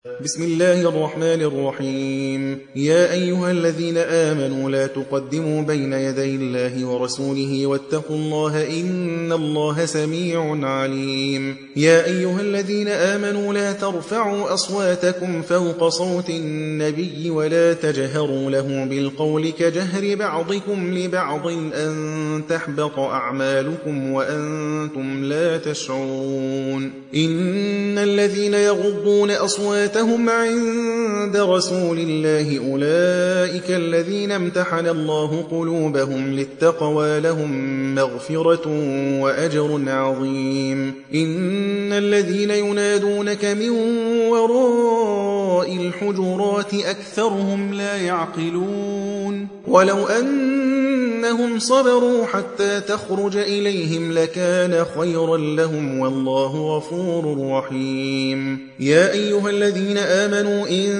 بسم الله الرحمن الرحيم. يا أيها الذين آمنوا لا تقدموا بين يدي الله ورسوله واتقوا الله إن الله سميع عليم. يا أيها الذين آمنوا لا ترفعوا أصواتكم فوق صوت النبي ولا تجهروا له بالقول كجهر بعضكم لبعض أن تحبط أعمالكم وأنتم لا تشعرون. إن الذين يغضون أصواتهم عند رسول الله أولئك الذين امتحن الله قلوبهم للتقوى لهم مغفرة وأجر عظيم. إن الذين ينادونك من وراء الحجرات أكثرهم لا يعقلون. ولو أنهم صبروا حتى تخرج إليهم لكان خيرا لهم والله غفور رحيم. يا أيها الذين آمنوا إن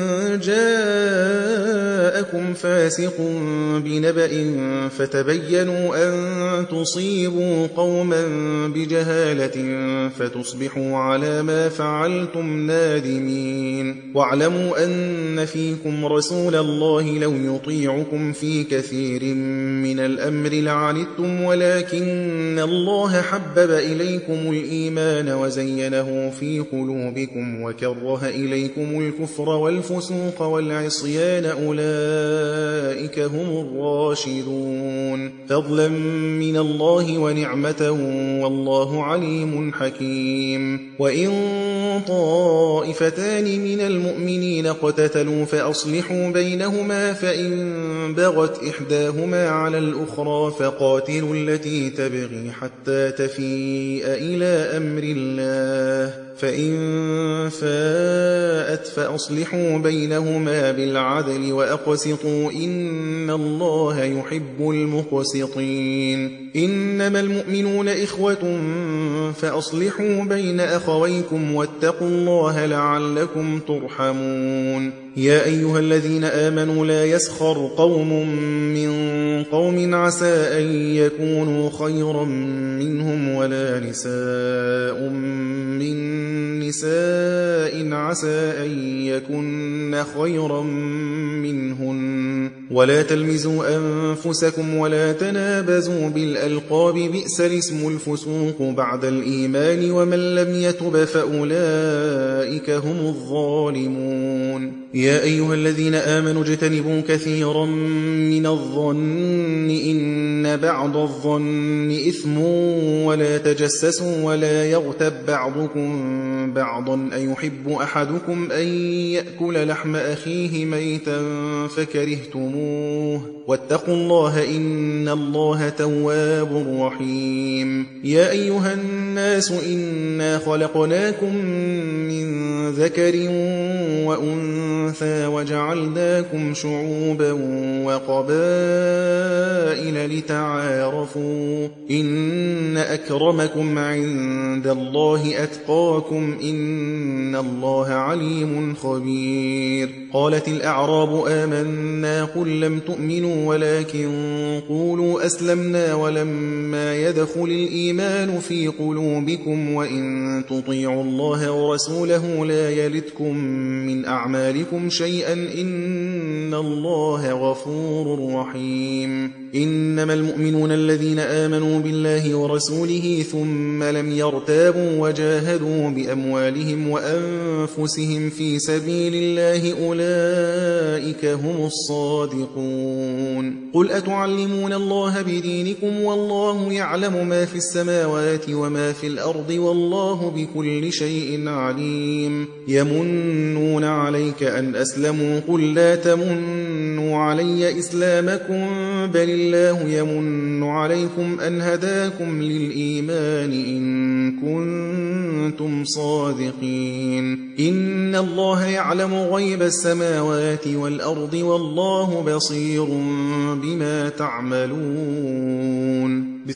جاءكم فاسق بنبأ فتبينوا أن تصيبوا قوما بجهالة فتصبحوا على ما فعلتم نادمين. واعلموا أن فيكم رسول الله لو يطيعكم في كثير من الأمر لعنتم ولكن الله حبب إليكم الإيمان وزينه في قلوبكم وكره إليكم الكفر والفسوق والعصيان أولئك هم الراشدون فضلا من الله ونعمة والله عليم حكيم. وإن طائفتان من المؤمنين اقتتلوا فأصلحوا بينهما فإن بغت إحداهما على الأخرى فقاتلوا التي تبغي حتى تفيء إلى أمر الله فإن فاءت فأصلحوا بينهما بالعدل وأقسطوا إن الله يحب المقسطين. إنما المؤمنون إخوة فأصلحوا بين أخويكم واتقوا الله لعلكم ترحمون. يا أيها الذين آمنوا لا يسخر قوم من قوم عسى أن يكونوا خيرا منهم ولا نساء من نساء عسى أن يكن خيرا منهن ولا تلمزوا أنفسكم ولا تنابزوا بالألقاب بئس الاسم الفسوق بعد الإيمان ومن لم يتب فأولئك هم الظالمون. يا أيها الذين آمنوا اجتنبوا كثيرا من الظن إن بعض الظن إثم ولا تجسسوا ولا يغتب بعضكم بعضا أيحب أحدكم أن يأكل لحم أخيه ميتا فكرهتموه واتقوا الله إن الله تواب رحيم. يا أيها الناس إنا خلقناكم من ذكر وأنثى وجعلناكم شعوبا وقبائل لتعارفوا إن أكرمكم عند الله أتقاكم إن الله عليم خبير. قالت الأعراب آمنا قل لم تؤمنوا ولكن قولوا أسلمنا ولما يدخل الإيمان في قلوبكم وإن تطيعوا الله ورسوله لا يلتكم من أعمالكم شيئا إن الله غفور رحيم. إنما المؤمنون الذين آمنوا بالله ورسوله ثم لم يرتابوا وجاهدوا بأموالهم وأنفسهم في سبيل الله أولئك هم الصادقون. قل أتعلمون الله بدينكم والله يعلم ما في السماوات وما في الأرض والله بكل شيء عليم. يمنون عليك أن أسلموا قل لا تمنوا علي إسلامكم بل الله يمن عليكم أن هداكم للإيمان إن كنتم صادقين. إن الله يعلم غيب السماوات والأرض والله بصير بما تعملون.